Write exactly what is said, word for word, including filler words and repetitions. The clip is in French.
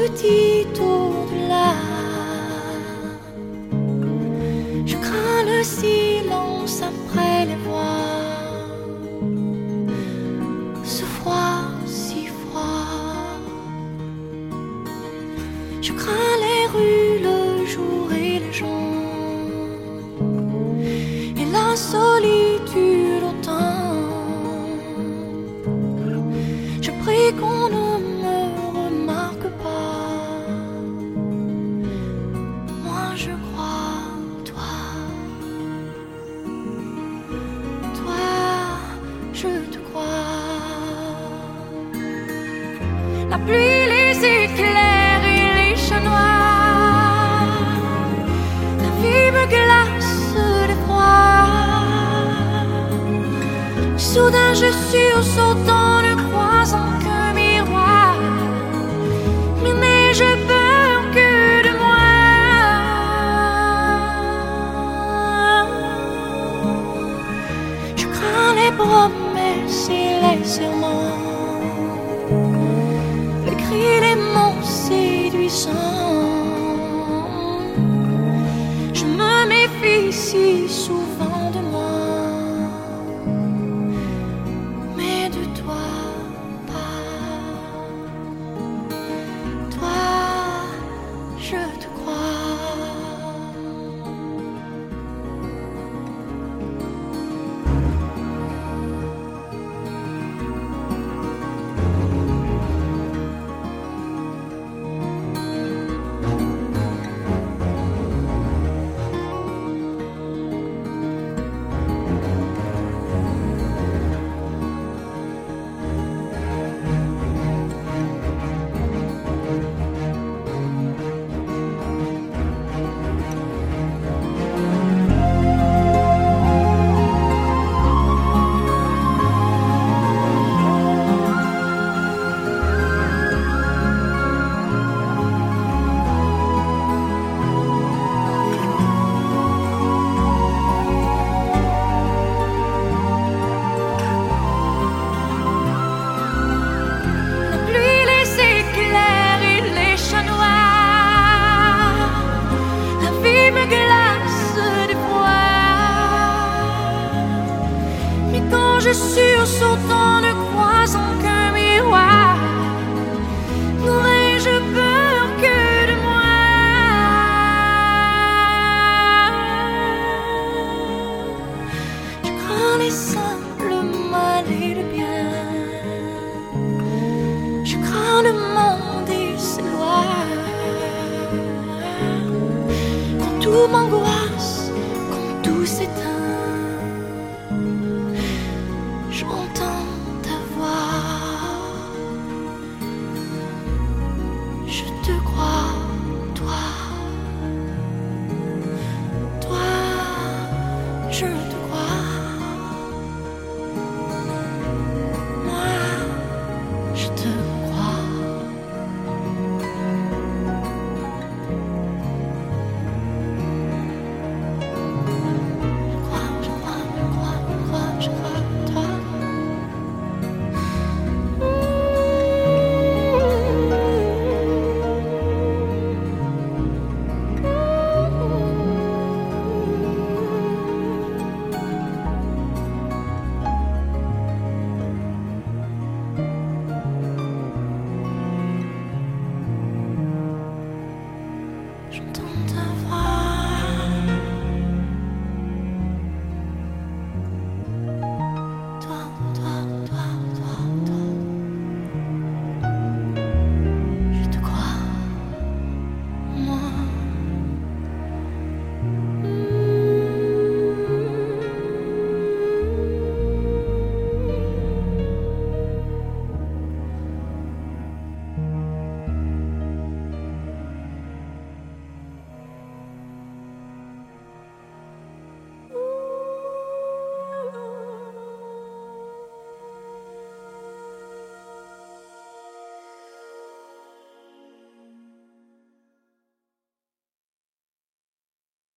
petit au-delà. Je crains le silence après les voix. Ce froid, si froid. Je crains les rues, le jour et les gens. Et la solitude autant. Je prie qu'on ne me remarque pas. Moi je crois, toi. Toi, je te crois. La pluie, les éclairs et les chats noirs. La vie me glace de froid. Soudain je sursautant, ne croisant qu'un miroir. Mais n'ai-je peur que de moi? Je crains les promesses et les serments, les cris, les mots séduisants. Je me méfie si souvent de moi, mais de toi pas. Toi, je te crois. Je sursautant, ne croisant qu'un miroir. N'aurais-je peur que de moi? Je crains les simples mal et le bien. Je crains le monde et ses lois. Quand tout m'angoisse